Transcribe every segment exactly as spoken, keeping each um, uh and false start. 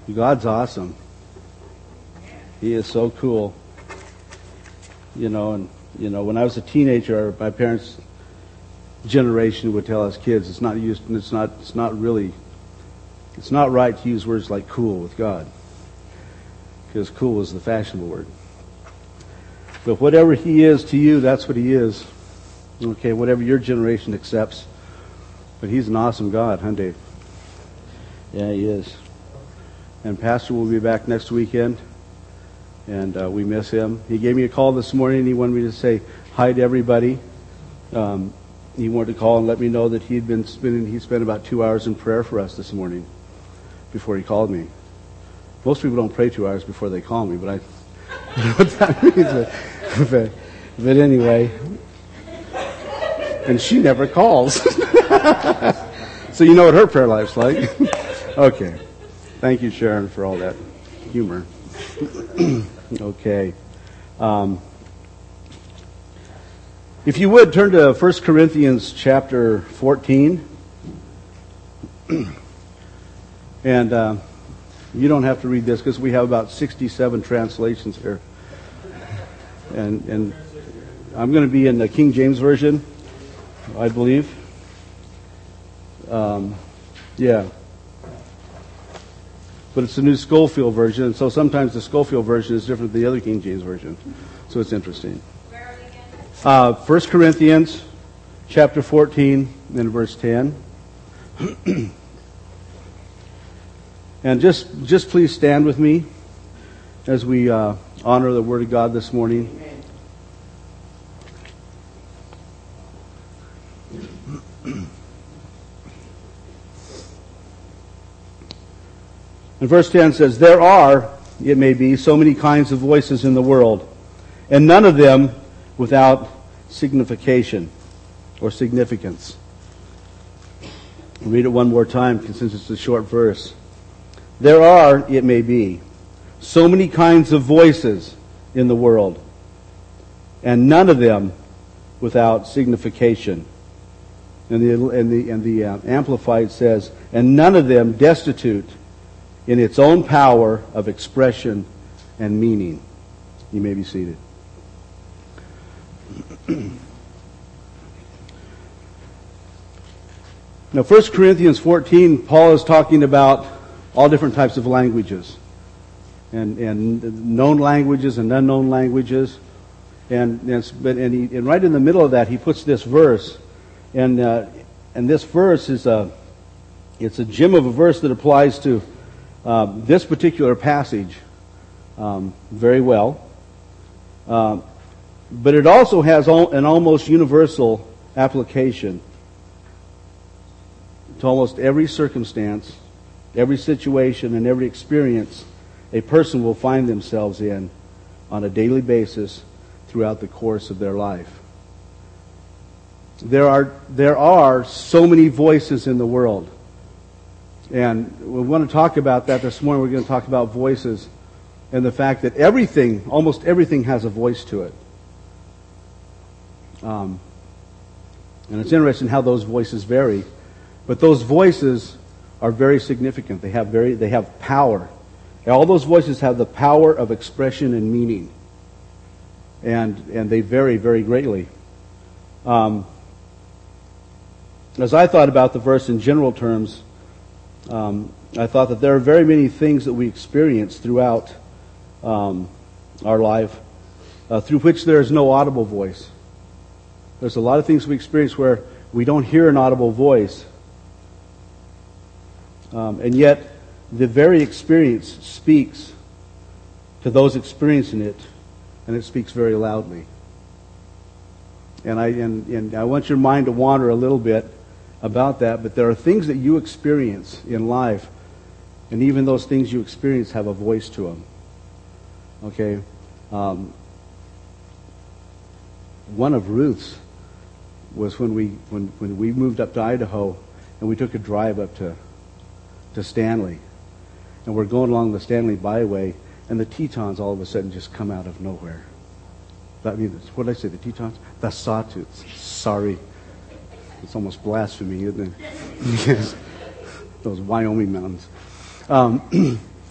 God's awesome. He is so cool. You know, and you know, when I was a teenager, my parents' generation would tell us kids, it's not used, it's not, it's not really, it's not right to use words like cool with God, because cool is the fashionable word. But whatever He is to you, that's what He is. Okay, whatever your generation accepts. But He's an awesome God, huh, Dave? Yeah, He is. And Pastor will be back next weekend, and uh, we miss him. He gave me a call this morning, and he wanted me to say hi to everybody. Um, he wanted to call and let me know that he'd been spending, he spent about two hours in prayer for us this morning before he called me. Most people don't pray two hours before they call me, but I don't know what that means. But, but anyway, and she never calls. So you know what her prayer life's like. Okay. Thank you, Sharon, for all that humor. Okay. Um, if you would, turn to First Corinthians chapter fourteen. And uh, you don't have to read this because we have about sixty-seven translations here. And, and I'm going to be in the King James Version, I believe. Um, yeah. But it's the new Schofield version, and so sometimes the Schofield version is different than the other King James version. So it's interesting. Where are we again? Uh, First Corinthians chapter fourteen, and verse ten. And just just please stand with me as we uh, honor the Word of God this morning. And verse ten says, "There are, it may be, so many kinds of voices in the world, and none of them without signification or significance." I'll read it one more time since it's a short verse. There are, it may be, so many kinds of voices in the world, and none of them without signification. And the, and the, and the uh, Amplified says, "And none of them destitute in its own power of expression and meaning." You may be seated. Now, First Corinthians fourteen, Paul is talking about all different types of languages, and, and known languages and unknown languages. And, and, and, he, and right in the middle of that, he puts this verse. And, uh, and this verse is a, it's a gem of a verse that applies to Uh, this particular passage um, very well. Uh, but it also has al- an almost universal application to almost every circumstance, every situation, and every experience a person will find themselves in on a daily basis throughout the course of their life. There are, there are so many voices in the world. And we want to talk about that this morning. We're going to talk about voices and the fact that everything, almost everything, has a voice to it. Um, and it's interesting how those voices vary. But those voices are very significant. They have very, they have power. And all those voices have the power of expression and meaning. And and they vary very greatly. Um, as I thought about the verse in general terms, Um, I thought that there are very many things that we experience throughout um, our life uh, through which there is no audible voice. There's a lot of things we experience where we don't hear an audible voice. Um, and yet, the very experience speaks to those experiencing it, and it speaks very loudly. And I, and, and I want your mind to wander a little bit about that, but there are things that you experience in life, and even those things you experience have a voice to them. Okay? Um, one of Ruth's was when we when, when we moved up to Idaho, and we took a drive up to to Stanley, and we're going along the Stanley Byway, and the Tetons all of a sudden just come out of nowhere. I mean, what did I say? The Tetons? The Sawtooths. Sorry. It's almost blasphemy, isn't it? Yes. Those Wyoming mountains. Um,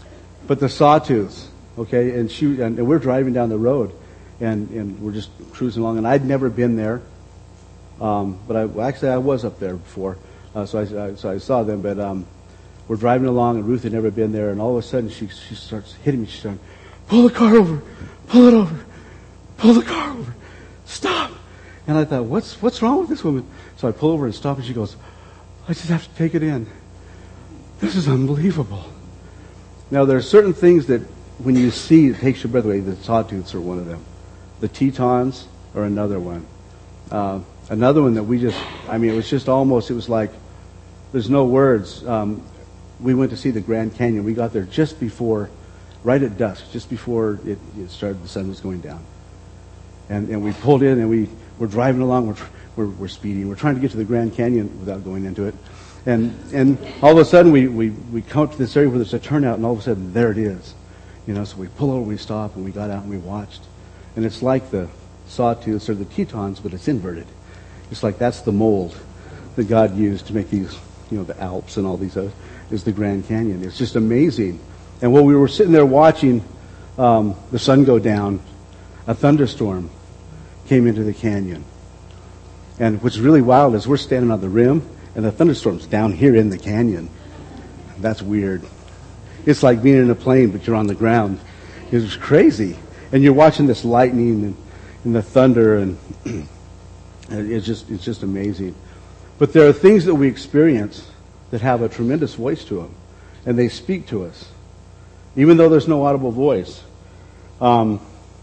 but the sawtooths, okay, and she and we're driving down the road, and and we're just cruising along, and I'd never been there, um, but I well, actually I was up there before, uh, so I, I so I saw them, but um, we're driving along, and Ruth had never been there, and all of a sudden she she starts hitting me. She's saying, "Pull the car over, pull it over, pull the car over, stop!" And I thought, what's what's wrong with this woman? So I pull over and stop, and she goes, "I just have to take it in. This is unbelievable." Now, there are certain things that when you see, it takes your breath away. The sawtooths are one of them. The Tetons are another one. Uh, another one that we just, I mean, it was just almost, it was like, there's no words. Um, we went to see the Grand Canyon. We got there just before, right at dusk, just before it, it started, the sun was going down. And and we pulled in, and we were driving along. We're, we're, we're speeding. We're trying to get to the Grand Canyon without going into it. And and all of a sudden, we, we, we come to this area where there's a turnout, and all of a sudden, there it is. You know, so we pull over, we stop, and we got out and we watched. And it's like the sawtooths or the Tetons, but it's inverted. It's like that's the mold that God used to make these, you know, the Alps and all these other, is the Grand Canyon. It's just amazing. And while we were sitting there watching um, the sun go down, a thunderstorm came into the canyon. And what's really wild is we're standing on the rim, and the thunderstorm's down here in the canyon. That's weird. It's like being in a plane, but you're on the ground. It was crazy. And you're watching this lightning and, and the thunder, and it's just it's just amazing. But there are things that we experience that have a tremendous voice to them, and they speak to us, even though there's no audible voice. Um,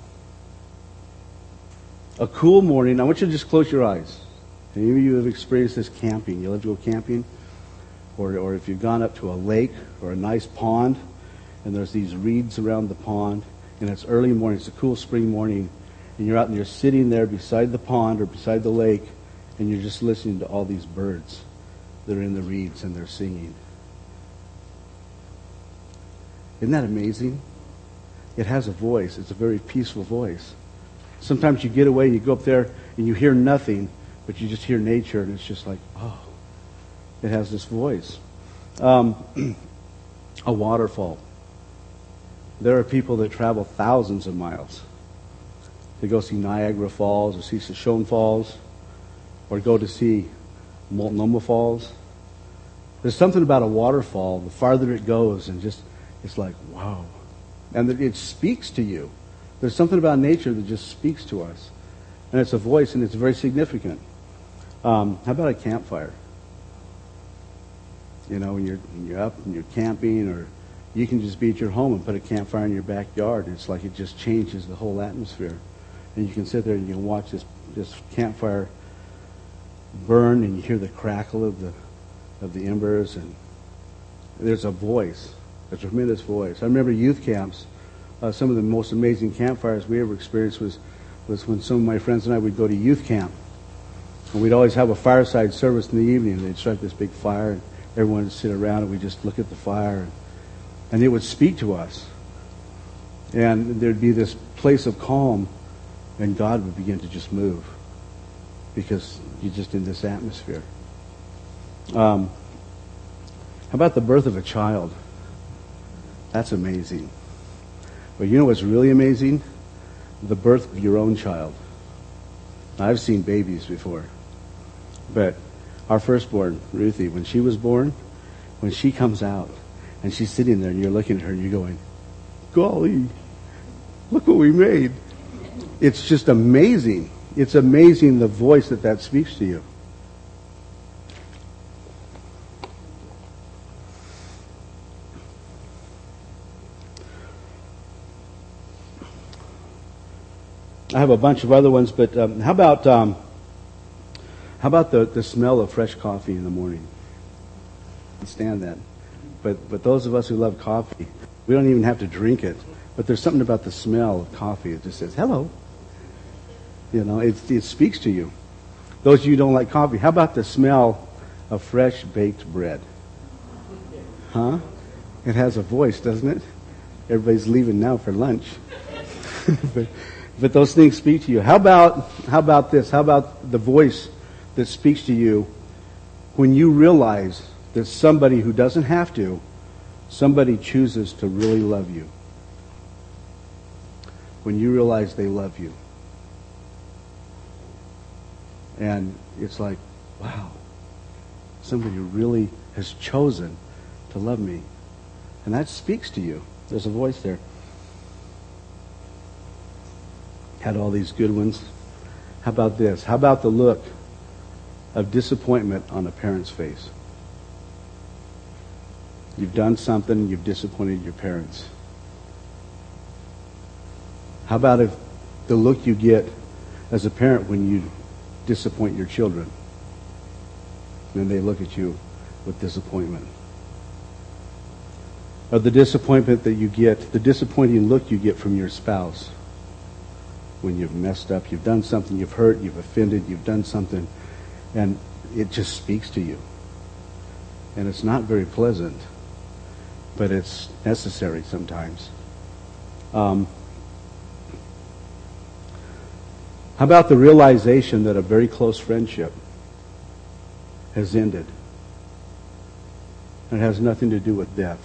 a cool morning. I want you to just close your eyes. Any of you have experienced this camping? You love to go camping? Or, or if you've gone up to a lake or a nice pond, and there's these reeds around the pond, and it's early morning, it's a cool spring morning, and you're out and you're sitting there beside the pond or beside the lake, and you're just listening to all these birds that are in the reeds, and they're singing. Isn't that amazing? It has a voice. It's a very peaceful voice. Sometimes you get away, you go up there, and you hear nothing, but you just hear nature, and it's just like, oh, it has this voice. Um, a waterfall. There are people that travel thousands of miles to go see Niagara Falls or see Shoshone Falls or go to see Multnomah Falls. There's something about a waterfall, the farther it goes, and just, it's like, wow. And it speaks to you. There's something about nature that just speaks to us. And it's a voice, and it's very significant. Um, how about a campfire? You know, when you're, when you're up and you're camping, or you can just be at your home and put a campfire in your backyard. It's like it just changes the whole atmosphere. And you can sit there and you can watch this, this campfire burn, and you hear the crackle of the of the embers, and there's a voice, a tremendous voice. I remember youth camps. Uh, some of the most amazing campfires we ever experienced was, was when some of my friends and I would go to youth camp. And we'd always have a fireside service in the evening, and they'd start this big fire, and everyone would sit around, and we'd just look at the fire, and, and it would speak to us. And there'd be this place of calm, and God would begin to just move, because you're just in this atmosphere. Um, how about the birth of a child? That's amazing. But you know what's really amazing? The birth of your own child. Now, I've seen babies before, but our firstborn, Ruthie, when she was born, when she comes out and she's sitting there and you're looking at her and you're going, golly, look what we made. It's just amazing. It's amazing the voice that that speaks to you. I have a bunch of other ones, but um, how about um, how about the, the smell of fresh coffee in the morning? I can stand that. But but those of us who love coffee, we don't even have to drink it. But there's something about the smell of coffee that just says, hello. You know, it, it speaks to you. Those of you who don't like coffee, how about the smell of fresh baked bread? Huh? It has a voice, doesn't it? Everybody's leaving now for lunch. but, but those things speak to you. How about how about this? How about the voice that speaks to you when you realize that somebody who doesn't have to somebody chooses to really love you, when you realize they love you. And it's like, wow, somebody really has chosen to love me. And that speaks to you. There's a voice there. Had all these good ones. How about this? How about the look of disappointment on a parent's face? You've done something, you've disappointed your parents. How about if the look you get as a parent when you disappoint your children? And they look at you with disappointment. Or the disappointment that you get, the disappointing look you get from your spouse when you've messed up, you've done something, you've hurt, you've offended, you've done something, and it just speaks to you. And it's not very pleasant, but it's necessary sometimes. Um, how about the realization that a very close friendship has ended? It has nothing to do with death.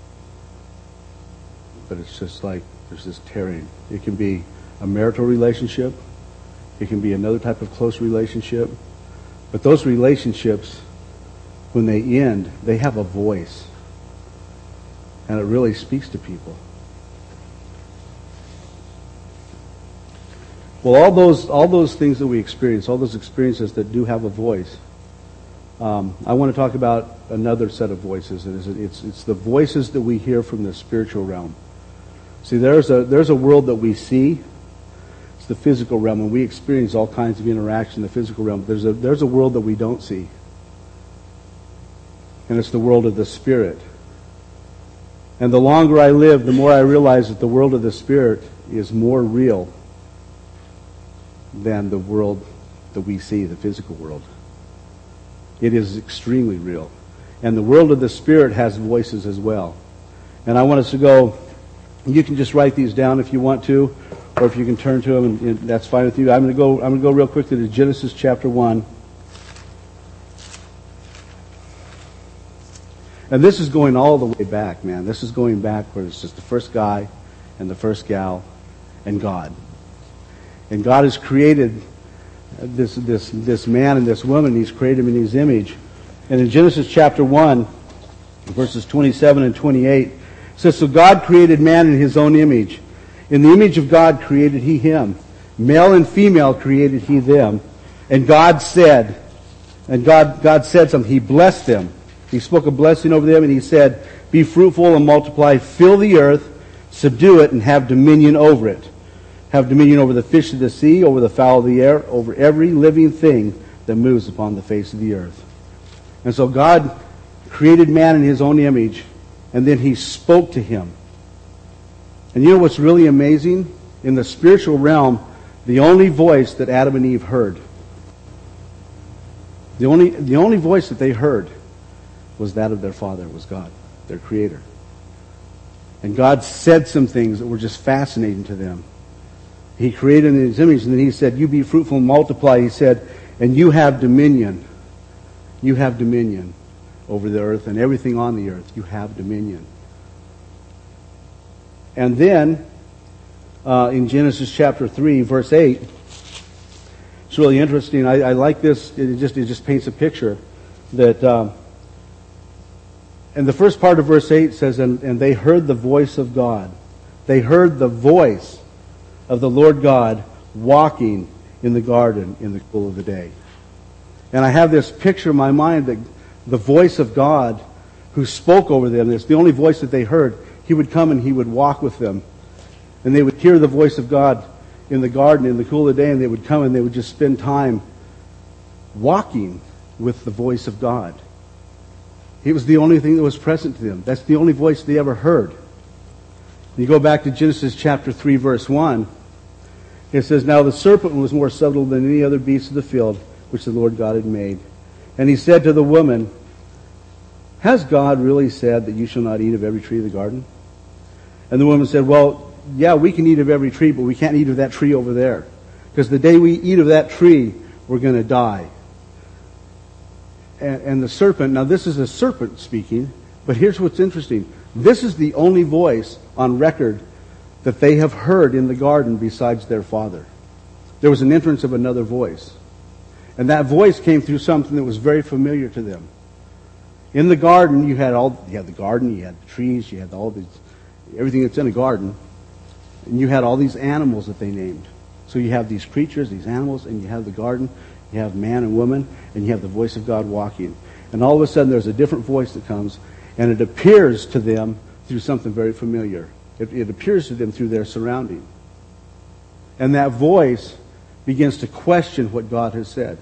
But it's just like there's this tearing. It can be a marital relationship. It can be another type of close relationship. But those relationships, when they end, they have a voice. And it really speaks to people. Well, all those all those things that we experience, all those experiences that do have a voice, um, I want to talk about another set of voices. It is, it's, it's the voices that we hear from the spiritual realm. See, there's a there's a world that we see. It's the physical realm, and we experience all kinds of interaction in the physical realm. There's a there's a world that we don't see, and it's the world of the spirit. And the longer I live, the more I realize that the world of the spirit is more real than the world that we see, the physical world. It is extremely real, and the world of the spirit has voices as well. And I want us to go. You can just write these down if you want to, or if you can turn to them, and, and that's fine with you. I'm going to go. I'm going to go real quickly to Genesis chapter one, and this is going all the way back, man. This is going back where it's just the first guy, and the first gal, and God. And God has created this this this man and this woman. He's created them in His image, and in Genesis chapter one, verses twenty-seven and twenty-eight. It says, so God created man in His own image. In the image of God created He him. Male and female created He them. And God said, and God, God said something. He blessed them. He spoke a blessing over them, and He said, be fruitful and multiply, fill the earth, subdue it, and have dominion over it. Have dominion over the fish of the sea, over the fowl of the air, over every living thing that moves upon the face of the earth. And so God created man in His own image, and then He spoke to him. And you know what's really amazing? In the spiritual realm, the only voice that Adam and Eve heard, the only, the only voice that they heard was that of their Father, was God, their Creator. And God said some things that were just fascinating to them. He created in His image, and then He said, you be fruitful and multiply. He said, and you have dominion. You have dominion over the earth and everything on the earth. You have dominion. And then, uh, in Genesis chapter three, verse eight, it's really interesting. I, I like this. It just it just paints a picture that. Um, and the first part of verse eight says, and, and they heard the voice of God. They heard the voice of the Lord God walking in the garden in the cool of the day. And I have this picture in my mind that the voice of God who spoke over them, it's the only voice that they heard. He would come and He would walk with them. And they would hear the voice of God in the garden in the cool of the day, and they would come and they would just spend time walking with the voice of God. It was the only thing that was present to them. That's the only voice they ever heard. You go back to Genesis chapter three, verse one. It says, now the serpent was more subtle than any other beast of the field which the Lord God had made. And he said to the woman, has God really said that you shall not eat of every tree of the garden? And the woman said, well, yeah, we can eat of every tree, but we can't eat of that tree over there. Because the day we eat of that tree, we're going to die. And, and the serpent, now this is a serpent speaking, but here's what's interesting. This is the only voice on record that they have heard in the garden besides their father. There was an entrance of another voice. And that voice came through something that was very familiar to them. In the garden, you had all you had the garden, you had the trees, you had all these everything that's in a garden, and you had all these animals that they named. So you have these creatures, these animals, and you have the garden, you have man and woman, and you have the voice of God walking. And all of a sudden there's a different voice that comes, and it appears to them through something very familiar. It, it appears to them through their surrounding. And that voice begins to question what God has said.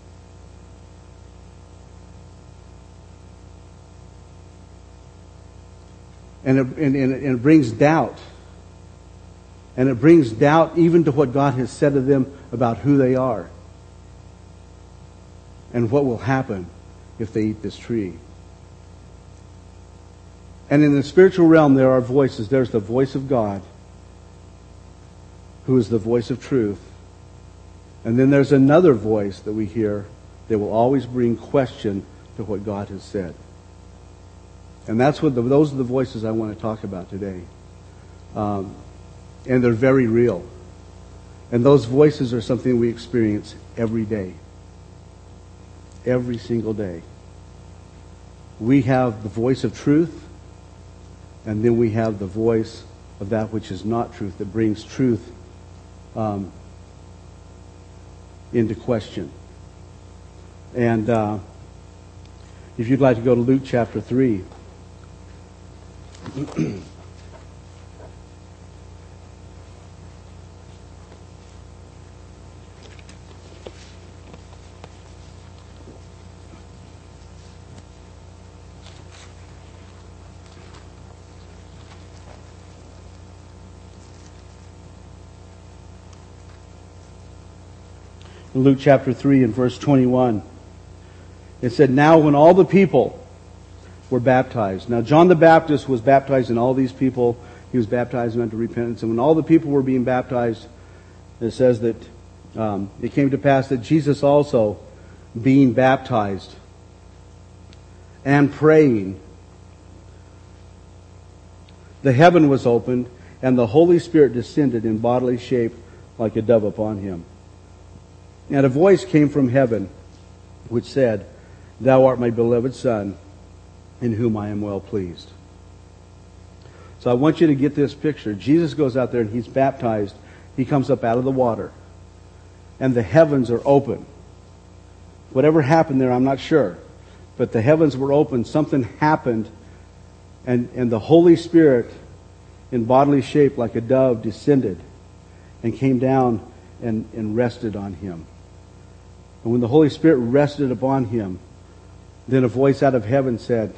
And it, and, and it brings doubt. And it brings doubt even to what God has said to them about who they are. And what will happen if they eat this tree. And in the spiritual realm there are voices. There's the voice of God, who is the voice of truth. And then there's another voice that we hear that will always bring question to what God has said. And that's what the, those are the voices I want to talk about today. Um, and they're very real. And those voices are something we experience every day. Every single day. We have the voice of truth, and then we have the voice of that which is not truth, that brings truth um, into question. And uh, if you'd like to go to Luke chapter three. In Luke chapter three and verse twenty-one, it said, "Now when all the people were baptized." Now John the Baptist was baptizing all these people. He was baptizing unto repentance. And when all the people were being baptized, it says that um, it came to pass that Jesus also, being baptized and praying, the heaven was opened, and the Holy Spirit descended in bodily shape like a dove upon him. And a voice came from heaven, which said, "Thou art my beloved Son, in whom I am well pleased." So I want you to get this picture. Jesus goes out there and he's baptized. He comes up out of the water. And the heavens are open. Whatever happened there, I'm not sure. But the heavens were open. Something happened. And, and the Holy Spirit, in bodily shape like a dove, descended and came down and, and rested on him. And when the Holy Spirit rested upon him, then a voice out of heaven said,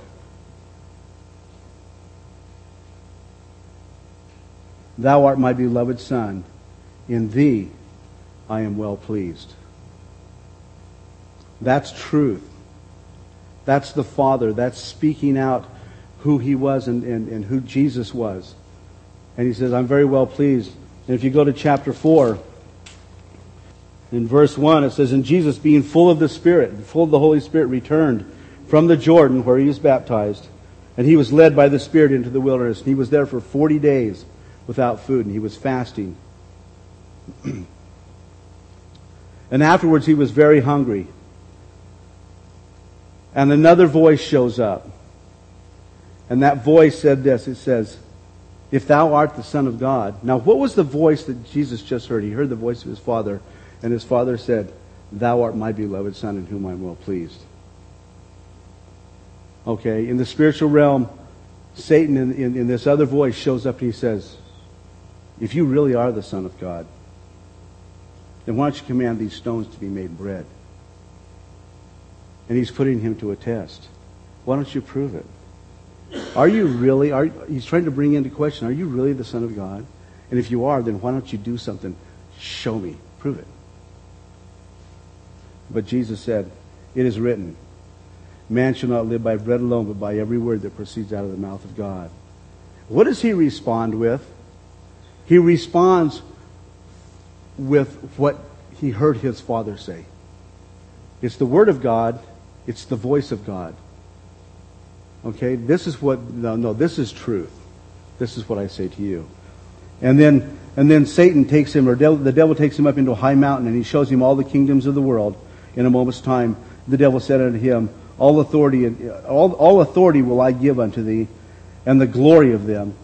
"Thou art my beloved Son, in thee I am well pleased." That's truth. That's the Father. That's speaking out who he was and, and, and who Jesus was. And he says, "I'm very well pleased." And if you go to chapter four, in verse one, it says, "And Jesus, being full of the Spirit, full of the Holy Spirit, returned from the Jordan where he was baptized. And he was led by the Spirit into the wilderness. And he was there for forty days without food, and he was fasting. And afterwards he was very hungry. And another voice shows up. And that voice said this, it says, "If thou art the Son of God." Now what was the voice that Jesus just heard? He heard the voice of his Father. And his Father said, "Thou art my beloved Son, in whom I am well pleased." Okay, in the spiritual realm, Satan in, in, in this other voice shows up and he says, "If you really are the Son of God, then why don't you command these stones to be made bread?" And he's putting him to a test. Why don't you prove it? Are you really, are, he's trying to bring into question, are you really the Son of God? And if you are, then why don't you do something? Show me. Prove it. But Jesus said, "It is written, man shall not live by bread alone, but by every word that proceeds out of the mouth of God." What does he respond with? He responds with what he heard his Father say. It's the Word of God. It's the voice of God. Okay, this is what, no, no, this is truth. This is what I say to you. And then, and then Satan takes him, or devil, the devil takes him up into a high mountain, and he shows him all the kingdoms of the world in a moment's time. The devil said unto him, all authority, all, all authority will I give unto thee, and the glory of them.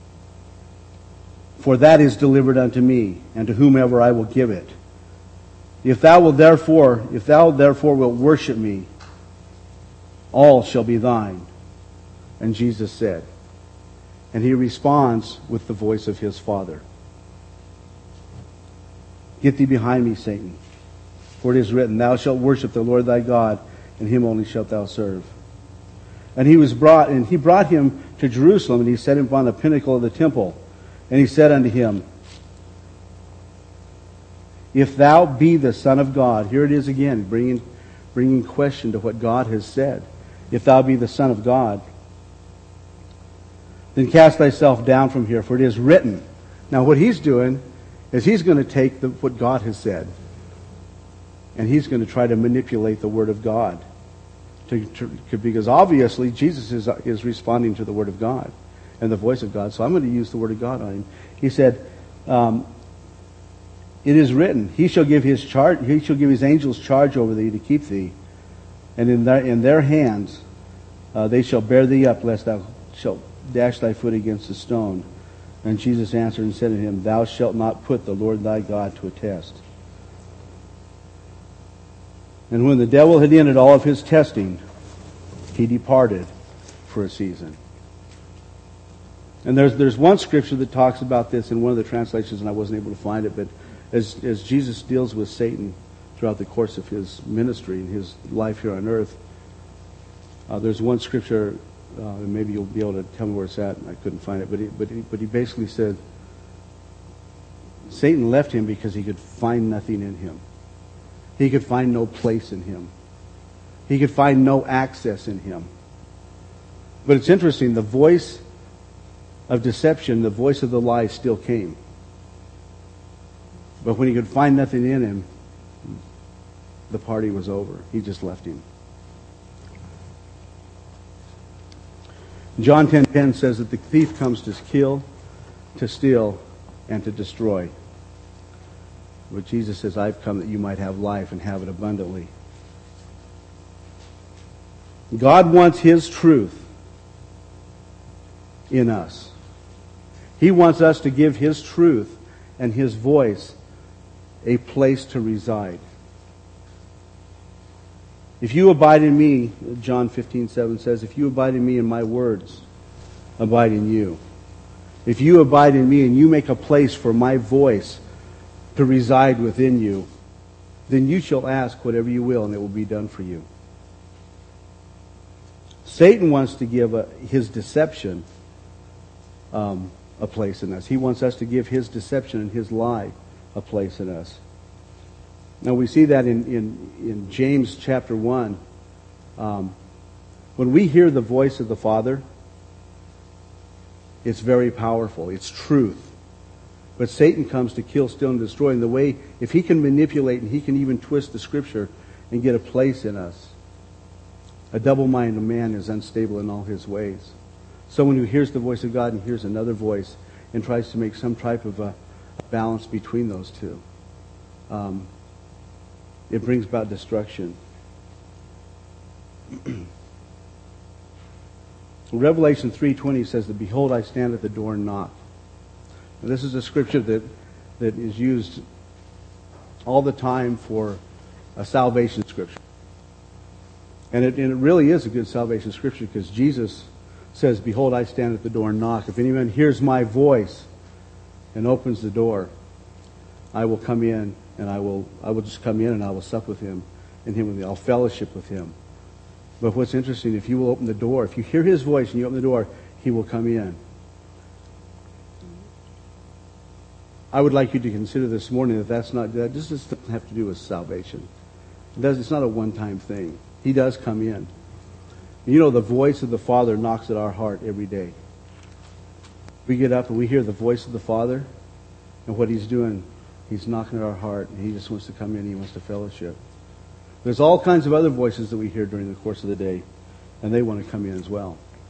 For that is delivered unto me, and to whomever I will give it. If thou wilt therefore, if thou therefore wilt worship me, all shall be thine. And Jesus said, and he responds with the voice of his Father. Get thee behind me, Satan. For it is written, thou shalt worship the Lord thy God, and him only shalt thou serve. And he was brought, and he brought him to Jerusalem, and he set him upon the pinnacle of the temple. And he said unto him, if thou be the Son of God, here it is again, bringing, bringing question to what God has said. If thou be the Son of God, then cast thyself down from here, for it is written. Now what he's doing is he's going to take the, what God has said, and he's going to try to manipulate the Word of God. To, to, because obviously Jesus is, is responding to the Word of God and the voice of God. So I'm going to use the Word of God on him. He said, um, it is written, he shall give his charge, he shall give his angels charge over thee to keep thee, and in their, in their hands uh, they shall bear thee up, lest thou shalt dash thy foot against a stone. And Jesus answered and said to him, thou shalt not put the Lord thy God to a test. And when the devil had ended all of his testing, he departed for a season. And there's there's one scripture that talks about this in one of the translations, and I wasn't able to find it, but as as Jesus deals with Satan throughout the course of his ministry and his life here on earth, uh, there's one scripture, uh, and maybe you'll be able to tell me where it's at. I couldn't find it, but he, but he, but he basically said Satan left him because he could find nothing in him. He could find no place in him. He could find no access in him. But it's interesting, the voice of deception, the voice of the lie still came. But when he could find nothing in him, the party was over. He just left him. John ten ten says that the thief comes to kill, to steal, and to destroy. But Jesus says, I've come that you might have life and have it abundantly. God wants His truth in us. He wants us to give His truth and His voice a place to reside. If you abide in me, John fifteen seven says, if you abide in me and my words abide in you. If you abide in me and you make a place for my voice to reside within you, then you shall ask whatever you will and it will be done for you. Satan wants to give a, his deception um, a place in us. He wants us to give his deception and his lie a place in us. Now we see that in, in, in James chapter one. Um, when we hear the voice of the Father, it's very powerful. It's truth. But Satan comes to kill, steal, and destroy. And the way, if he can manipulate and he can even twist the Scripture and get a place in us, a double-minded man is unstable in all his ways. Someone who hears the voice of God and hears another voice and tries to make some type of a, a balance between those two, um, it brings about destruction. Revelation three twenty says that, behold, I stand at the door and knock. Now, this is a scripture that, that is used all the time for a salvation scripture. And it, and it really is a good salvation scripture because Jesus says, behold, I stand at the door and knock. If anyone hears my voice and opens the door, I will come in and I will I will just come in and I will sup with him and him with me. I'll fellowship with him. But what's interesting, if you will open the door, if you hear his voice and you open the door, he will come in. I would like you to consider this morning that that's not, that this doesn't have to do with salvation. It does, it's not a one-time thing. He does come in. You know, the voice of the Father knocks at our heart every day. We get up and we hear the voice of the Father, and what He's doing, He's knocking at our heart, and He just wants to come in, He wants to fellowship. There's all kinds of other voices that we hear during the course of the day, and they want to come in as well.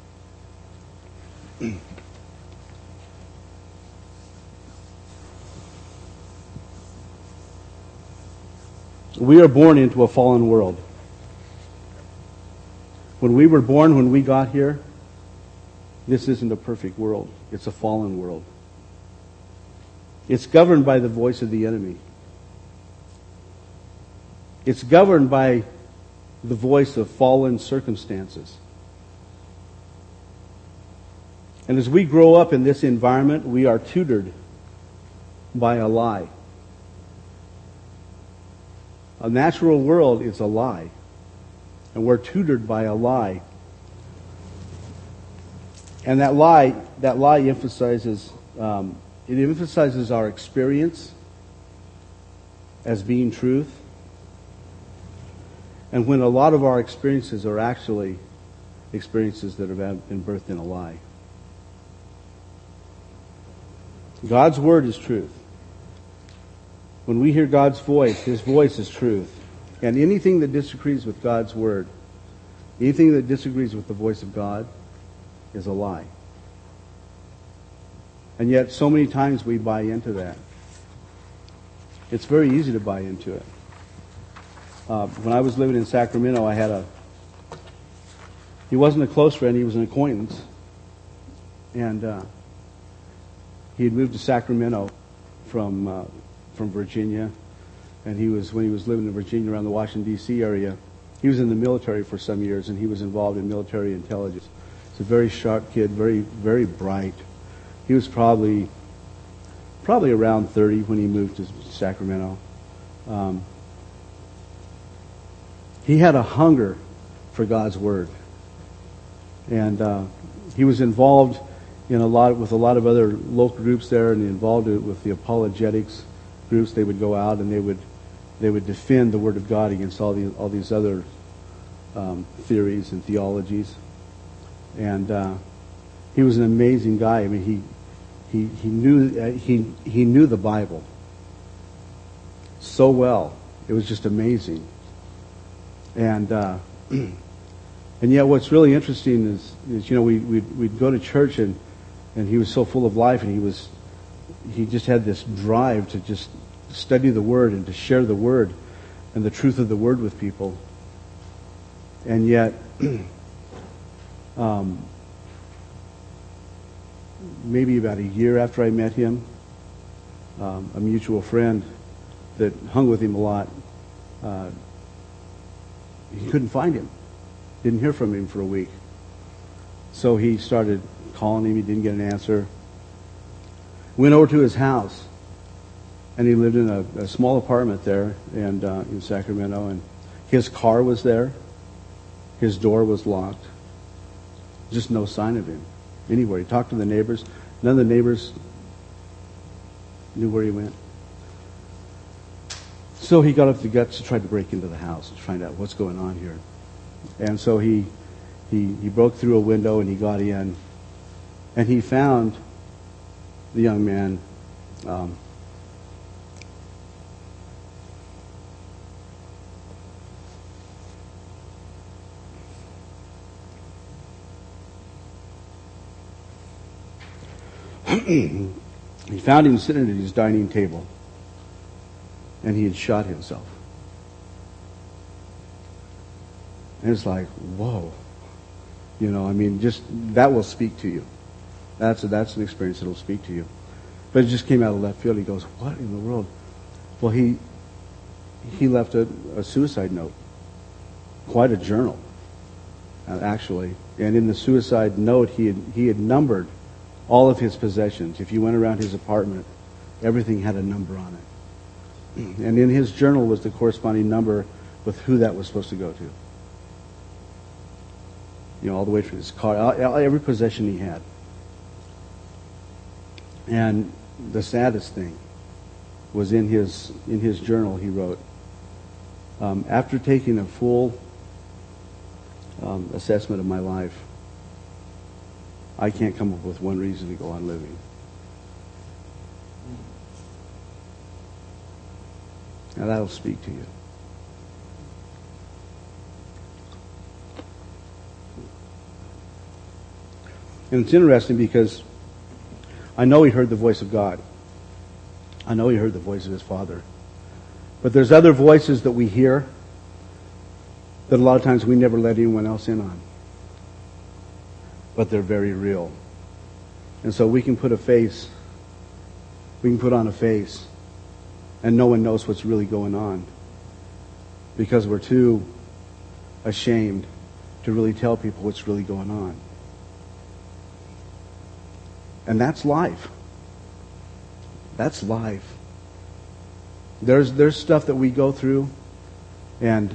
We are born into a fallen world. When we were born, when we got here, this isn't a perfect world. It's a fallen world. It's governed by the voice of the enemy. It's governed by the voice of fallen circumstances. And as we grow up in this environment, we are tutored by a lie. A natural world is a lie. And we're tutored by a lie. And that lie, that lie emphasizes, um, it emphasizes our experience as being truth. And when a lot of our experiences are actually experiences that have been birthed in a lie. God's word is truth. When we hear God's voice, His voice is truth. And anything that disagrees with God's word, anything that disagrees with the voice of God, is a lie. And yet so many times we buy into that. It's very easy to buy into it. Uh, when I was living in Sacramento, I had a, he wasn't a close friend, he was an acquaintance. And uh, he had moved to Sacramento from uh, from Virginia. And he was, when he was living in Virginia around the Washington, D C area, he was in the military for some years, and he was involved in military intelligence. He's a very sharp kid, very, very bright. He was probably, probably around thirty when he moved to Sacramento. Um, he had a hunger for God's Word. And uh, he was involved in a lot, with a lot of other local groups there, and involved with the apologetics groups. They would go out and they would they would defend the Word of God against all these all these other um, theories and theologies. And uh, he was an amazing guy. I mean, he he he knew uh, he he knew the Bible so well. It was just amazing. And uh, and yet, what's really interesting is is you know we we'd, we'd go to church, and and he was so full of life, and he was he just had this drive to just study the Word and to share the Word and the truth of the Word with people. And yet, um, maybe about a year after I met him, um, a mutual friend that hung with him a lot, uh, he couldn't find him. Didn't hear from him for a week. So he started calling him. He didn't get an answer. Went over to his house, and he lived in a, a small apartment there and uh, in Sacramento, and his car was there. His door was locked. Just no sign of him anywhere. He talked to the neighbors. None of the neighbors knew where he went. So he got up the guts to try to break into the house to find out what's going on here. And so he he he broke through a window and he got in, and he found the young man um, he found him sitting at his dining table, and he had shot himself. And it's like, whoa. You know, I mean, just, that will speak to you. That's a, that's an experience that will speak to you. But it just came out of left field. He goes, what in the world? Well, he he left a, a suicide note. Quite a journal, uh, actually. And in the suicide note, he had, he had numbered all of his possessions. If you went around his apartment, everything had a number on it. And in his journal was the corresponding number with who that was supposed to go to. You know, all the way from his car, every possession he had. And the saddest thing was in his in his journal he wrote, um, after taking a full um, assessment of my life, I can't come up with one reason to go on living. Now that'll speak to you. And it's interesting because I know he heard the voice of God. I know he heard the voice of his Father. But there's other voices that we hear that a lot of times we never let anyone else in on. But they're very real. And so we can put a face, we can put on a face, and no one knows what's really going on because we're too ashamed to really tell people what's really going on. And that's life. That's life. There's there's stuff that we go through, and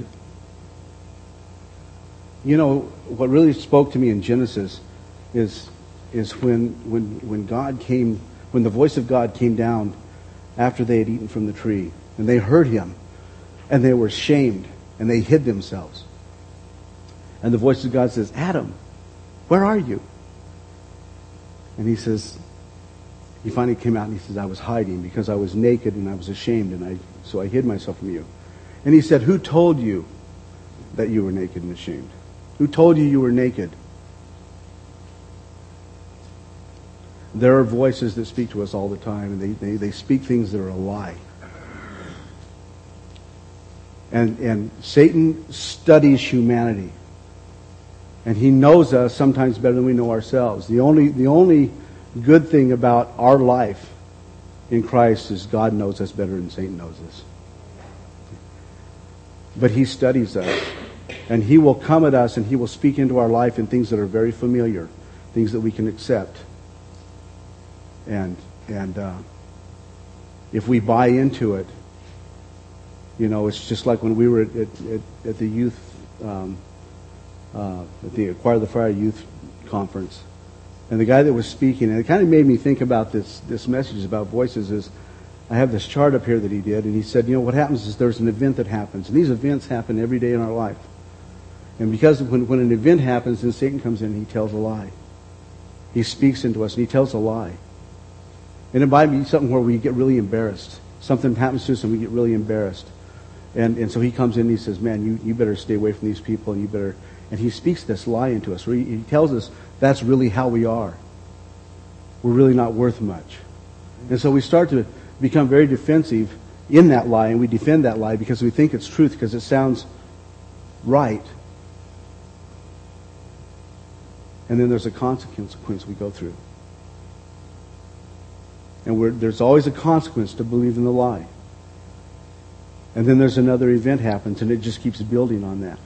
you know what really spoke to me in Genesis is is when when when God came, when the voice of God came down after they had eaten from the tree, and they heard him, and they were ashamed, and they hid themselves. And the voice of God says, "Adam, where are you?" And he says, he finally came out and he says, "I was hiding because I was naked and I was ashamed, and I so I hid myself from you." And he said, "Who told you that you were naked and ashamed? Who told you you were naked?" There are voices that speak to us all the time, and they, they, they speak things that are a lie. And and Satan studies humanity. And he knows us sometimes better than we know ourselves. The only the only good thing about our life in Christ is God knows us better than Satan knows us. But he studies us. And he will come at us and he will speak into our life in things that are very familiar, things that we can accept. And and uh, if we buy into it, you know, it's just like when we were at, at, at the youth um, Uh, at the Acquire the Fire Youth Conference. And the guy that was speaking, and it kind of made me think about this this message about voices, is I have this chart up here that he did, and he said, you know, what happens is there's an event that happens, and these events happen every day in our life. And because when, when an event happens, then Satan comes in and he tells a lie. He speaks into us and he tells a lie. And it might be something where we get really embarrassed. Something happens to us and we get really embarrassed. And and so he comes in and he says, man, you, you better stay away from these people, and you better... And he speaks this lie into us. Where he, he tells us that's really how we are. We're really not worth much. And so we start to become very defensive in that lie, and we defend that lie because we think it's truth, because it sounds right. And then there's a consequence we go through. And we're, there's always a consequence to believe in the lie. And then there's another event happens, and it just keeps building on that.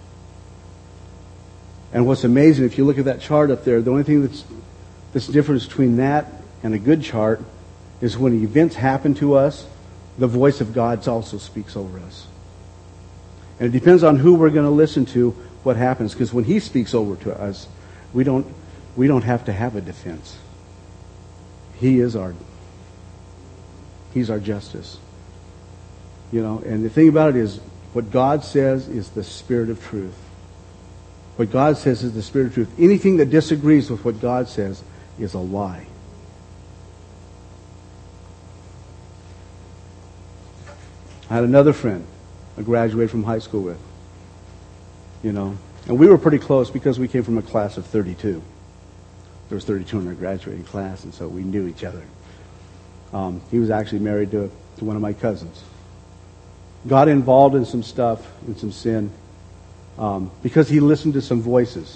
And what's amazing, if you look at that chart up there, the only thing that's that's the difference between that and a good chart is when events happen to us, the voice of God also speaks over us. And it depends on who we're going to listen to what happens, because when he speaks over to us, we don't we don't have to have a defense. He is our He's our justice. You know, and the thing about it is, what God says is the Spirit of truth. What God says is the Spirit of truth. Anything that disagrees with what God says is a lie. I had another friend I graduated from high school with. You know, and we were pretty close because we came from a class of thirty-two. There was thirty-two in our graduating class, and so we knew each other. Um, he was actually married to, to one of my cousins. Got involved in some stuff, in some sin, Um, because he listened to some voices.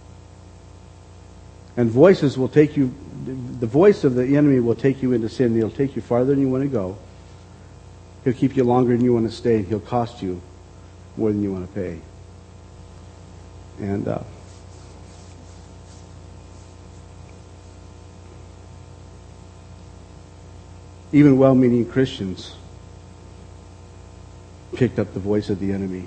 And voices will take you, the voice of the enemy will take you into sin. He'll take you farther than you want to go. He'll keep you longer than you want to stay. He'll cost you more than you want to pay. And uh, even well-meaning Christians picked up the voice of the enemy.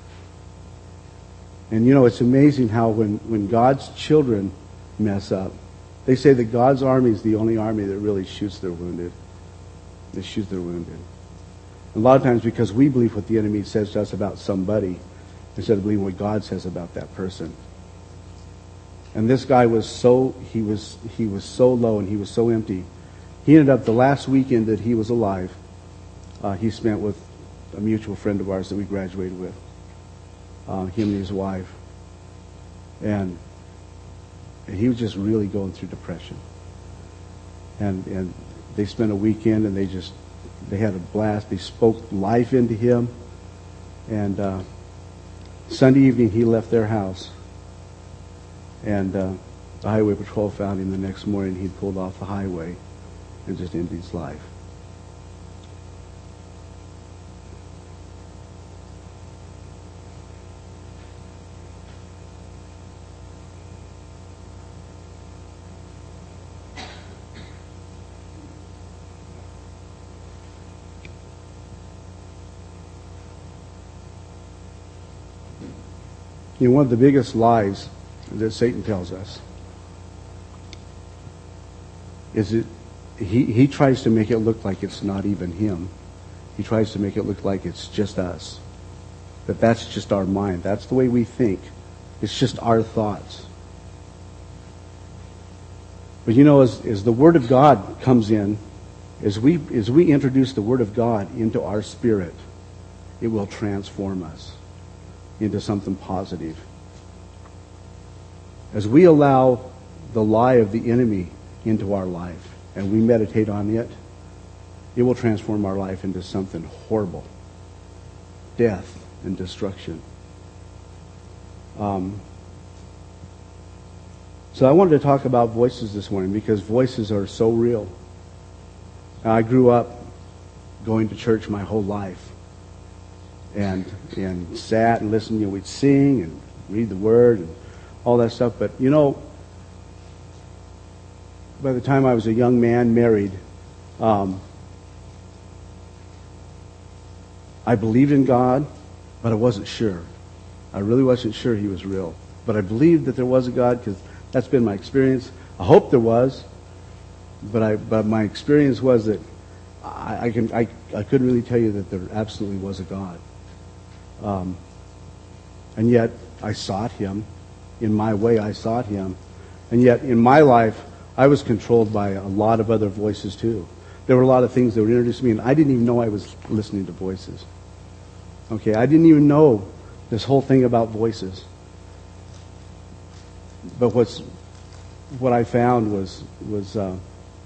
And you know, it's amazing how when, when God's children mess up, they say that God's army is the only army that really shoots their wounded. They shoot their wounded. A lot of times because we believe what the enemy says to us about somebody instead of believing what God says about that person. And this guy was so, he was, he was so low and he was so empty. He ended up, the last weekend that he was alive, uh, he spent with a mutual friend of ours that we graduated with. Uh, him and his wife. And And he was just really going through depression. And and they spent a weekend, and they just, they had a blast. They spoke life into him. And uh, Sunday evening, he left their house. And uh, the highway patrol found him the next morning. He'd pulled off the highway and just ended his life. You know, one of the biggest lies that Satan tells us is that he, he tries to make it look like it's not even him. He tries to make it look like it's just us. That that's just our mind. That's the way we think. It's just our thoughts. But you know, as, as the Word of God comes in, as we, as we introduce the Word of God into our spirit, it will transform us into something positive. As we allow the lie of the enemy into our life and we meditate on it, it will transform our life into something horrible. Death and destruction. Um, so I wanted to talk about voices this morning because voices are so real. I grew up going to church my whole life. And and sat and listened. You know, we'd sing and read the Word and all that stuff. But you know, by the time I was a young man, married, um, I believed in God, but I wasn't sure. I really wasn't sure He was real. But I believed that there was a God because that's been my experience. I hope there was, but I but my experience was that I, I can I I couldn't really tell you that there absolutely was a God. Um, and yet I sought Him. In my way, I sought Him. And yet in my life, I was controlled by a lot of other voices too. There were a lot of things that would introduce me, and I didn't even know I was listening to voices. Okay, I didn't even know this whole thing about voices. But what's what I found was was uh,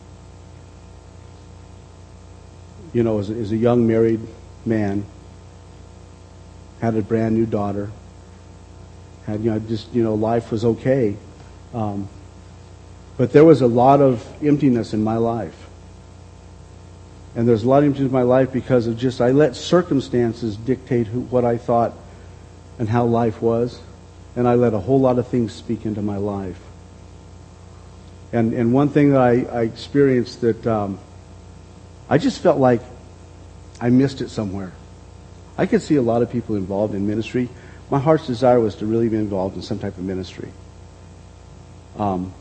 you know, as, as a young married man, had a brand new daughter, had, you know, just, you know, life was okay. Um, but there was a lot of emptiness in my life. And there's a lot of emptiness in my life because of just, I let circumstances dictate who, what I thought and how life was. And I let a whole lot of things speak into my life. And and one thing that I, I experienced that um, I just felt like I missed it somewhere. I could see a lot of people involved in ministry. My heart's desire was to really be involved in some type of ministry. Um,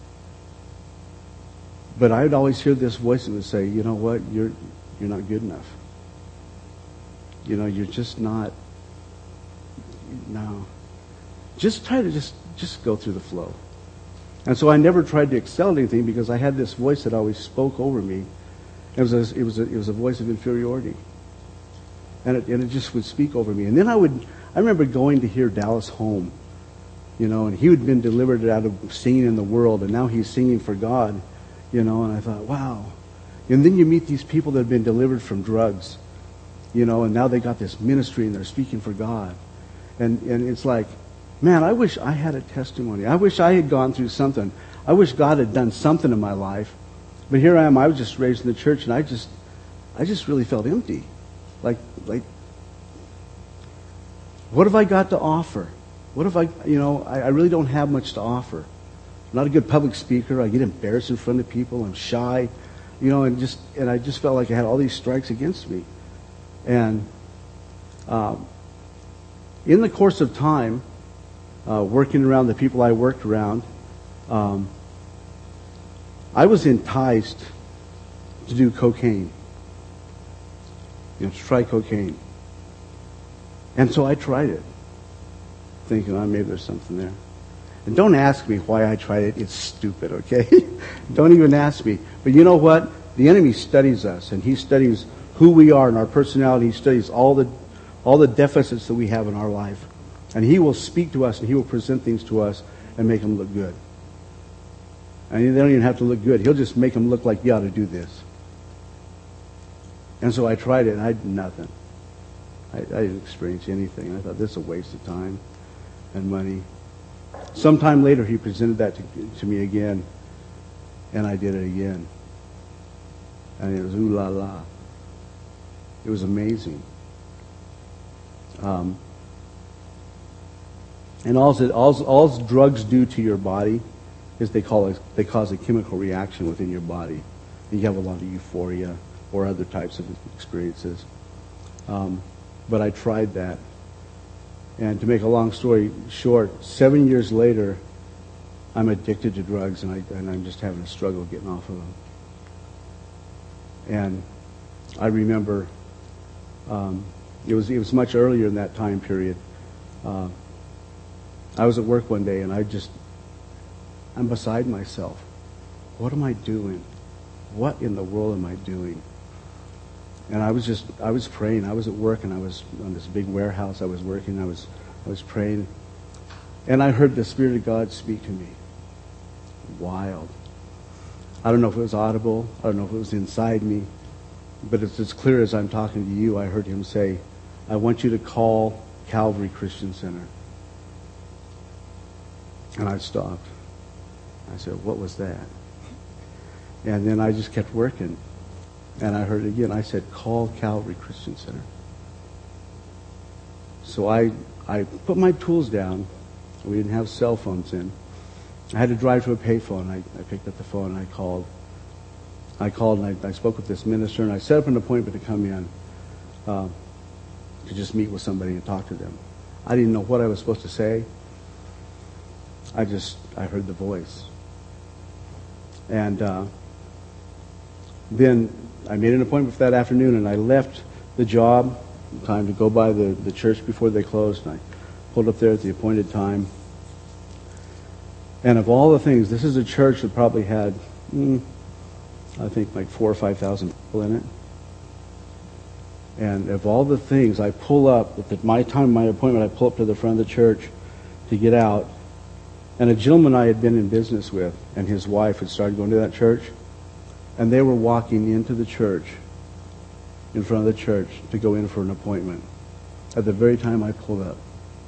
but I would always hear this voice that would say, you know what, you're you're not good enough. You know, you're just not, no. Just try to just, just go through the flow. And so I never tried to excel at anything because I had this voice that always spoke over me. It was a, it was a, it was a voice of inferiority. And it, and it just would speak over me. And then I would, I remember going to hear Dallas Home, you know, and he had been delivered out of singing in the world, and now he's singing for God, you know, and I thought, wow. And then you meet these people that have been delivered from drugs, you know, and now they got this ministry and they're speaking for God. And and it's like, man, I wish I had a testimony. I wish I had gone through something. I wish God had done something in my life. But here I am, I was just raised in the church, and I just, I just really felt empty. Like, like, what have I got to offer? What if I, you know, I, I really don't have much to offer. I'm not a good public speaker. I get embarrassed in front of people. I'm shy, you know, and just, and I just felt like I had all these strikes against me. And um, in the course of time, uh, working around the people I worked around, um, I was enticed to do cocaine. You know, to try cocaine. And so I tried it, thinking, oh, maybe there's something there. And don't ask me why I tried it. It's stupid, okay? Don't even ask me. But you know what? The enemy studies us, and he studies who we are and our personality. He studies all the all the deficits that we have in our life. And he will speak to us, and he will present things to us and make them look good. And they don't even have to look good. He'll just make them look like you ought to do this. And so I tried it, and I did nothing. I, I didn't experience anything. I thought, this is a waste of time and money. Sometime later, he presented that to, to me again, and I did it again. And it was ooh la la. It was amazing. Um, and all all all drugs do to your body is they call it, they cause a chemical reaction within your body. And you have a lot of euphoria or other types of experiences. Um, but I tried that. And to make a long story short, seven years later, I'm addicted to drugs, and, I, and I'm just having a struggle getting off of them. And I remember um, it was it was much earlier in that time period. Uh, I was at work one day, and I just I'm beside myself. What am I doing? What in the world am I doing? And I was just, I was praying. I was at work, and I was on this big warehouse. I was working. I was, I was praying. And I heard the Spirit of God speak to me. Wild. I don't know if it was audible. I don't know if it was inside me. But it's as clear as I'm talking to you. I heard him say, I want you to call Calvary Christian Center. And I stopped. I said, what was that? And then I just kept working. And I heard it again. I said, call Calvary Christian Center. So I I put my tools down. We didn't have cell phones in. I had to drive to a payphone. I, I picked up the phone and I called. I called and I, I spoke with this minister, and I set up an appointment to come in uh, to just meet with somebody and talk to them. I didn't know what I was supposed to say. I just, I heard the voice. And uh, then I made an appointment for that afternoon, and I left the job in time to go by the, the church before they closed, and I pulled up there at the appointed time. And of all the things, this is a church that probably had, mm, I think, like four or five thousand people in it. And of all the things, I pull up, at my time, my appointment, I pull up to the front of the church to get out. And a gentleman I had been in business with and his wife had started going to that church. And they were walking into the church, in front of the church, to go in for an appointment at the very time I pulled up.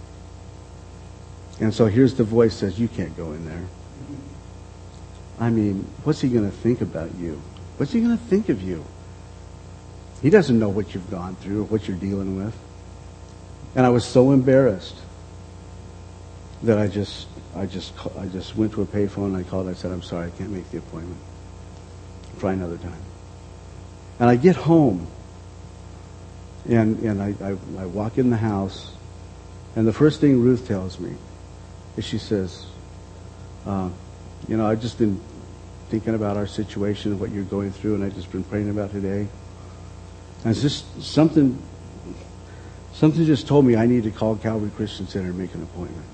And so here's the voice says, you can't go in there. I mean, what's he going to think about you? What's he going to think of you? He doesn't know what you've gone through or what you're dealing with. And I was so embarrassed that I just, I just, I just went to a payphone and I called. I said, I'm sorry, I can't make the appointment. Try another time. And I get home, and and I, I, I walk in the house, and the first thing Ruth tells me is she says, uh, you know, I've just been thinking about our situation and what you're going through, and I've just been praying about today. And it's just something, something just told me I need to call Calvary Christian Center and make an appointment.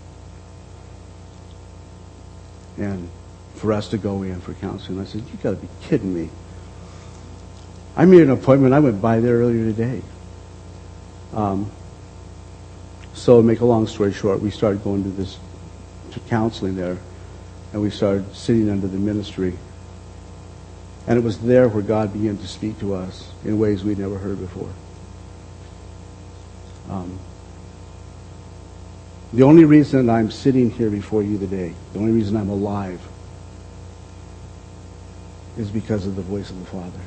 And for us to go in for counseling. I said, you got to be kidding me. I made an appointment. I went by there earlier today. Um, so to make a long story short, we started going to this to counseling there, and we started sitting under the ministry. And it was there where God began to speak to us in ways we'd never heard before. Um, the only reason I'm sitting here before you today, the only reason I'm alive, is because of the voice of the Father.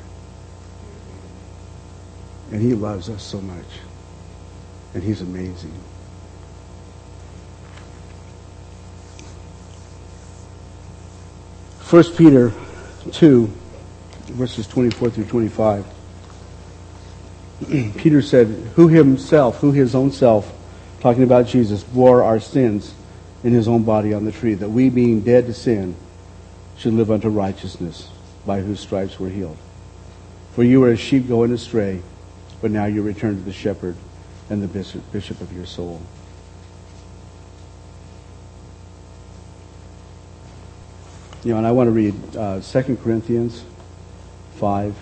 And He loves us so much. And He's amazing. First Peter two, verses twenty-four through twenty-five. Peter said, who himself, who his own self, talking about Jesus, bore our sins in his own body on the tree, that we, being dead to sin, should live unto righteousness, by whose stripes we're healed. For you were as sheep going astray, but now you return to the shepherd and the bishop, bishop of your soul. You know, and I want to read uh, Second Corinthians five.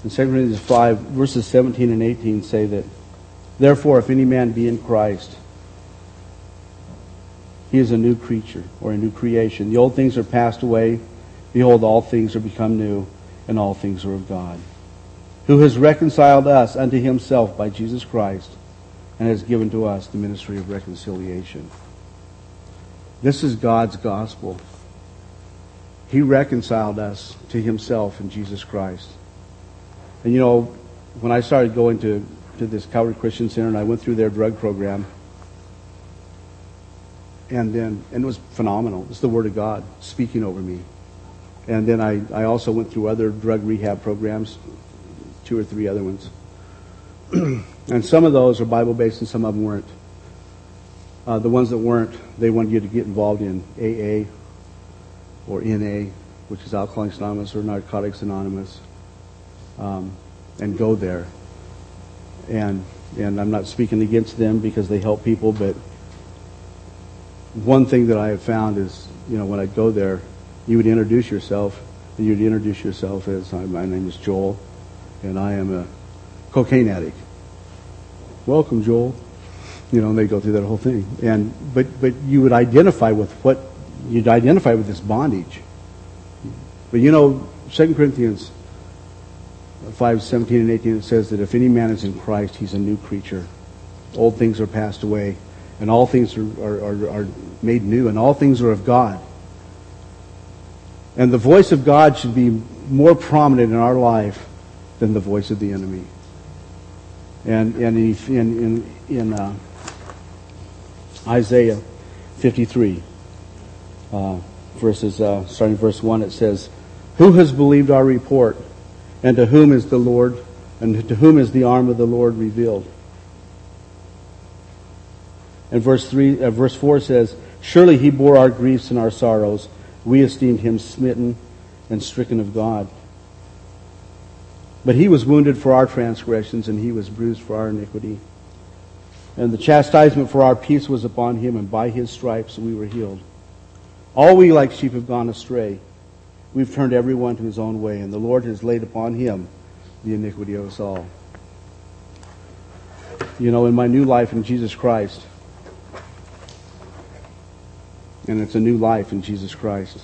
In Second Corinthians five, verses seventeen and eighteen say that, therefore, if any man be in Christ, he is a new creature, or a new creation. The old things are passed away. Behold, all things are become new, and all things are of God, who has reconciled us unto himself by Jesus Christ, and has given to us the ministry of reconciliation. This is God's gospel. He reconciled us to himself in Jesus Christ. And you know, when I started going to, to this Calvary Christian Center, and I went through their drug program, and then and it was phenomenal. It's the Word of God speaking over me. And then I, I also went through other drug rehab programs, two or three other ones. And some of those are Bible-based and some of them weren't. Uh, the ones that weren't, they wanted you to get involved in A A or N A, which is Alcoholics Anonymous or Narcotics Anonymous, um, and go there. And and I'm not speaking against them because they help people, but one thing that I have found is, you know, when I go there, you would introduce yourself, and you'd introduce yourself as, my name is Joel, and I am a cocaine addict. Welcome, Joel. You know, and they go through that whole thing. And but but you would identify with what you'd identify with this bondage. But you know, Second Corinthians five, seventeen and eighteen, it says that if any man is in Christ, he's a new creature. Old things are passed away, and all things are, are, are, are made new, and all things are of God. And the voice of God should be more prominent in our life than the voice of the enemy. And, and in, in, in uh, Isaiah fifty-three, uh, verses, uh, starting verse one, it says, who has believed our report, and to whom is the Lord, and to whom is the arm of the Lord revealed? And verse three, uh, verse four says, surely he bore our griefs and our sorrows. We esteemed him smitten and stricken of God. But he was wounded for our transgressions, and he was bruised for our iniquity. And the chastisement for our peace was upon him, and by his stripes we were healed. All we like sheep have gone astray. We've turned everyone to his own way, and the Lord has laid upon him the iniquity of us all. You know, in my new life in Jesus Christ, and it's a new life in Jesus Christ,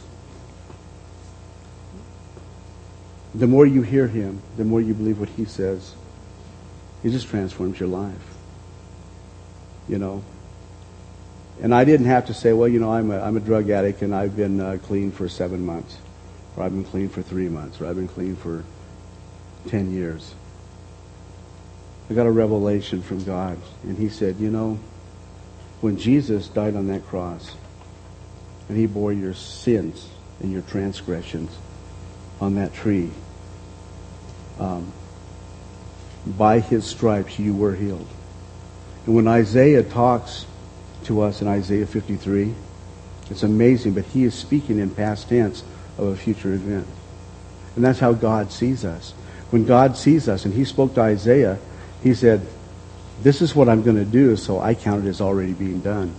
the more you hear him, the more you believe what he says, he just transforms your life. You know. And I didn't have to say, well, you know, I'm a, I'm a drug addict and I've been uh, clean for seven months. Or I've been clean for three months. Or I've been clean for ten years. I got a revelation from God. And he said, you know, when Jesus died on that cross, and he bore your sins and your transgressions on that tree, um, by his stripes you were healed. And when Isaiah talks to us in Isaiah fifty-three, it's amazing, but he is speaking in past tense of a future event. And that's how God sees us. When God sees us, and he spoke to Isaiah, he said, this is what I'm going to do, so I count it as already being done.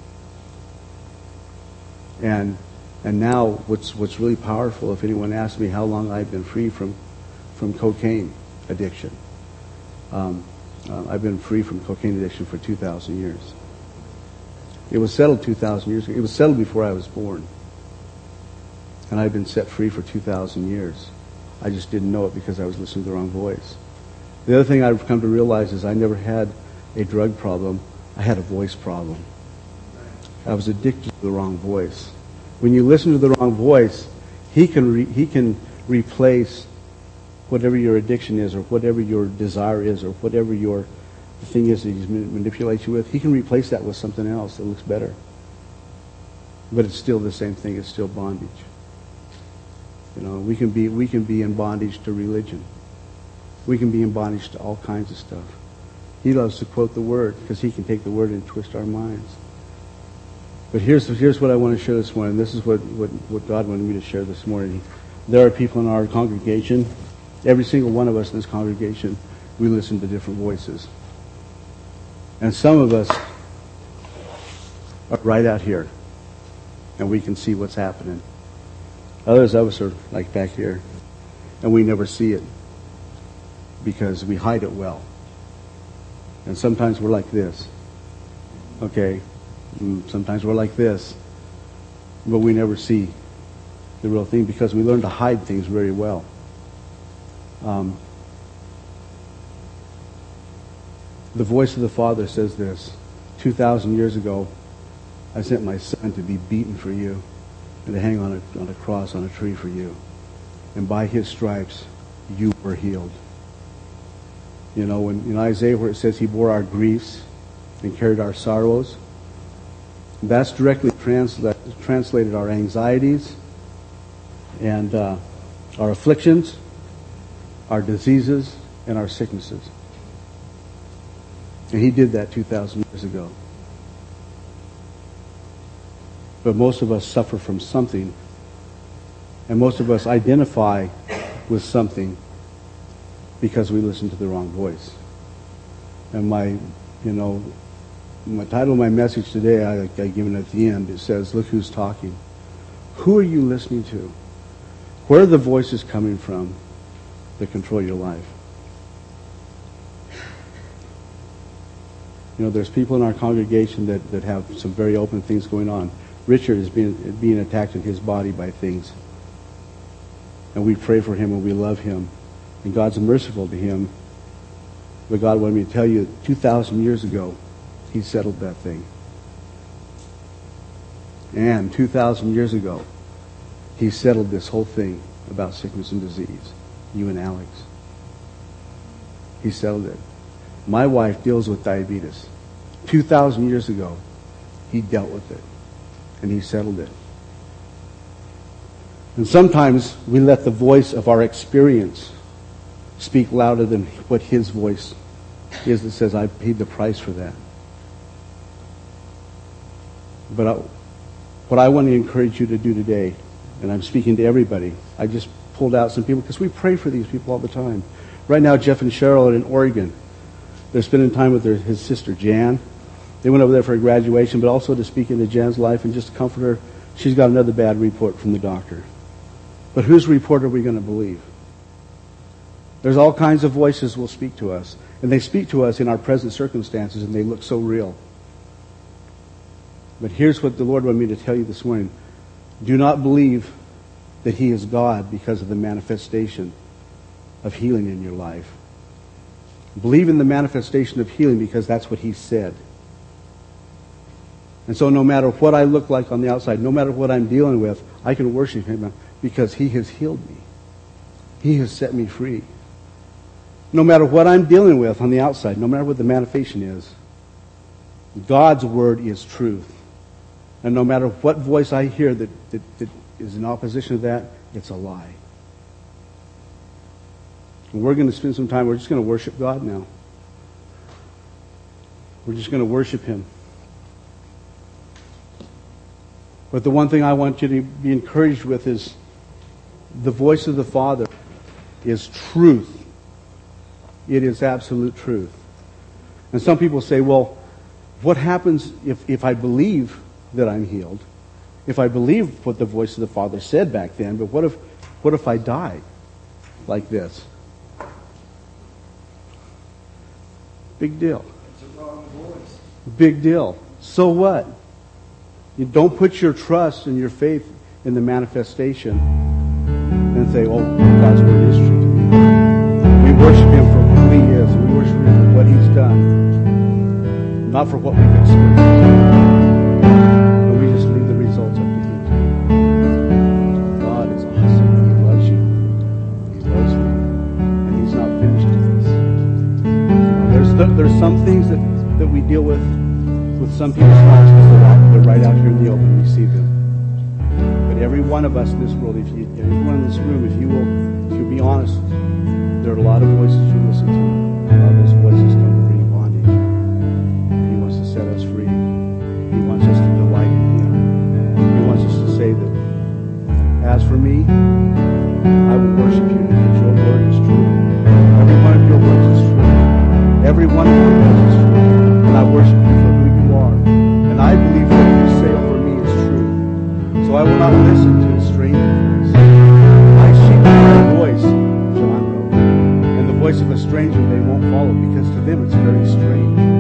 And and now what's what's really powerful, if anyone asks me how long I've been free from from cocaine addiction, um, uh, I've been free from cocaine addiction for two thousand years. It was settled two thousand years ago. It was settled before I was born. And I've been set free for two thousand years. I just didn't know it because I was listening to the wrong voice. The other thing I've come to realize is I never had a drug problem. I had a voice problem. I was addicted to the wrong voice. When you listen to the wrong voice, he can re- he can replace whatever your addiction is, or whatever your desire is, or whatever your the thing is that he manipulates you with. He can replace that with something else that looks better. But it's still the same thing. It's still bondage. You know, we can be we can be in bondage to religion. We can be in bondage to all kinds of stuff. He loves to quote the Word because he can take the Word and twist our minds. But here's here's what I want to share this morning. This is what, what, what God wanted me to share this morning. There are people in our congregation, every single one of us in this congregation, we listen to different voices. And some of us are right out here, and we can see what's happening. Others of us are like back here, and we never see it. because we hide it well. And sometimes we're like this. Okay? And sometimes we're like this. But we never see the real thing because we learn to hide things very well. Um, the voice of the Father says this. Two thousand years ago, I sent my son to be beaten for you and to hang on a, on a cross on a tree for you. And by his stripes, you were healed. You know, when in Isaiah where it says he bore our griefs and carried our sorrows, that's directly transla- translated our anxieties and uh, our afflictions, our diseases, and our sicknesses. And he did that two thousand years ago. But most of us suffer from something, and most of us identify with something because we listen to the wrong voice. And my, you know, my title of my message today, I, I given at the end, it says, look who's talking. Who are you listening to? Where are the voices coming from that control your life? You know, there's people in our congregation that, that have some very open things going on. Richard is being, being attacked in his body by things. And we pray for him and we love him. And God's merciful to him. But God wanted me to tell you, two thousand years ago, he settled that thing. And two thousand years ago, he settled this whole thing about sickness and disease. You and Alex. He settled it. My wife deals with diabetes. two thousand years ago, he dealt with it. And he settled it. And sometimes we let the voice of our experience speak louder than what his voice is that says, I paid the price for that. But I, what I want to encourage you to do today, and I'm speaking to everybody, I just pulled out some people because we pray for these people all the time. Right now, Jeff and Cheryl are in Oregon. They're spending time with their, his sister, Jan. They went over there for a graduation, but also to speak into Jan's life and just to comfort her. She's got another bad report from the doctor. But whose report are we going to believe? There's all kinds of voices will speak to us. And they speak to us in our present circumstances, and they look so real. But here's what the Lord wanted me to tell you this morning. Do not believe that he is God because of the manifestation of healing in your life. Believe in the manifestation of healing because that's what he said. And so no matter what I look like on the outside, no matter what I'm dealing with, I can worship him because he has healed me. He has set me free. No matter what I'm dealing with on the outside, no matter what the manifestation is, God's word is truth. And no matter what voice I hear that, that, that is in opposition to that, it's a lie. And we're going to spend some time, we're just going to worship God now. We're just going to worship him. But the one thing I want you to be encouraged with is the voice of the Father is truth. It is absolute truth. And some people say, well, what happens if, if I believe that I'm healed? If I believe what the voice of the Father said back then, but what if what if I die like this? Big deal. It's a wrong voice. Big deal. So what? You don't put your trust and your faith in the manifestation and say, oh, God's word is true to me. We worship him for who he is. We worship him for what he's done. Not for what we've experienced. And we just leave the results up to him. God is awesome. He loves you. He loves me. And he's not finished with us. There's, th- there's some things that, that we deal with with some people's lives because they're, out, they're right out here in the open. We see them. But every one of us in this world, if you, everyone in this room, if you will, if you'll be honest, there are a lot of voices you listen to. A lot of those voices come to bring bondage. He wants to set us free. He wants us to delight in him. He wants us to say that, as for me, I will worship you because your word is true. Every one of your words is true. Every one of your words is true. And I worship you for who you are. And I believe what you say over me is true. So I will not listen to a stranger voice. My sheep hear my voice, John wrote. And the voice of a stranger they won't follow because to them it's very strange.